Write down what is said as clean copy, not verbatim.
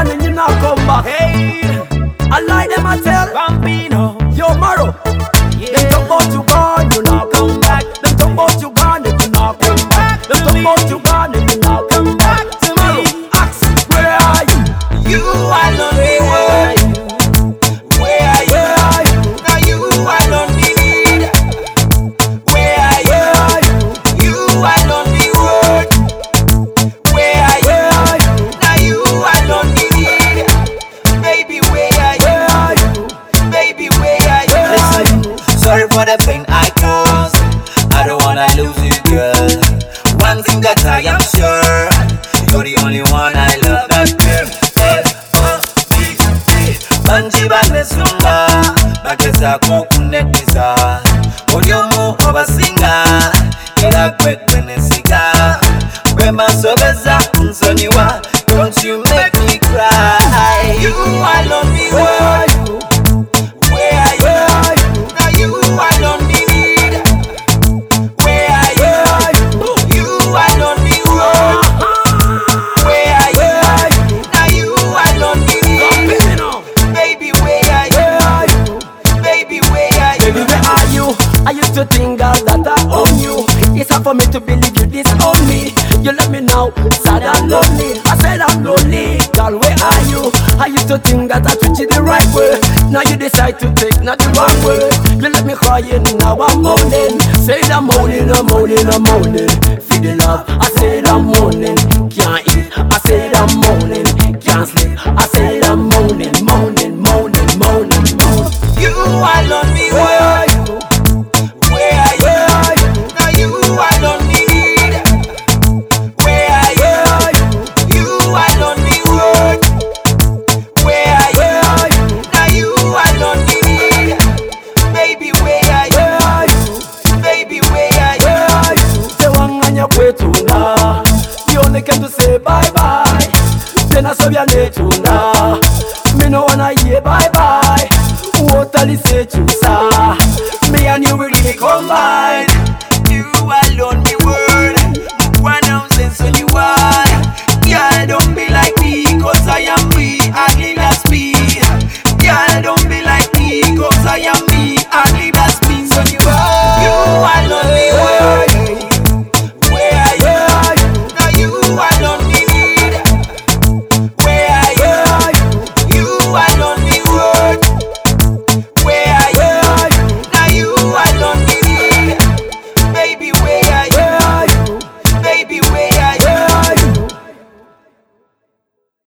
gone and you not come back. Hey, I lie them I tell Bambino. yo Maro. Them talk about you gone, you not come back. Them talk about you gone and you not come back. Them talk about you gone and you not come back. Tomorrow, ask where are you? You alone the world. Where are you? Now you alone the need. Where are you? You alone the world. Where are you? Now you alone the need. Baby, where are you? Baby, where are you? Listen, sorry for the pain I caused. I don't wanna lose you, girl. One thing that I am sure, you're the only one I love. That girl. Banji banesumba, bageza kukunetiza. Olyomu obasinga, era gwe gwenesiga. Wema sobeza nsonyiwa, don't you make me cry. You alone the world. Where are you? Now you alone the need. Where are you? You alone the world. Where are you? Now you alone the need. Baby, where are you? Baby, where are you? Baby, where are you? I used to think, girl, that I own you. It's hard for me to believe you disown me. You let me know, sad and lonely. I said I'm lonely, girl, where are you? I used to think that I treat you the right way. Now you decide to take not the wrong way. You let me crying, now I'm moaning. Say I'm moaning, I'm moaning, I'm moaning. Feel the love, I said I'm moaning. Can't eat, I said I'm moaning. Can't sleep, I said I'm moaning, moaning, moaning, moaning, moaning. You alone the world. Where are you? Now you alone the need. Where are you? You alone the world. Where are you? Now you alone the need. Baby, where are you? Baby, where are you? Say one on your way to now. You only came to say bye bye. Then I saw your name to now. Me no wanna hear bye bye. What I say to sa? Me and you will really combine.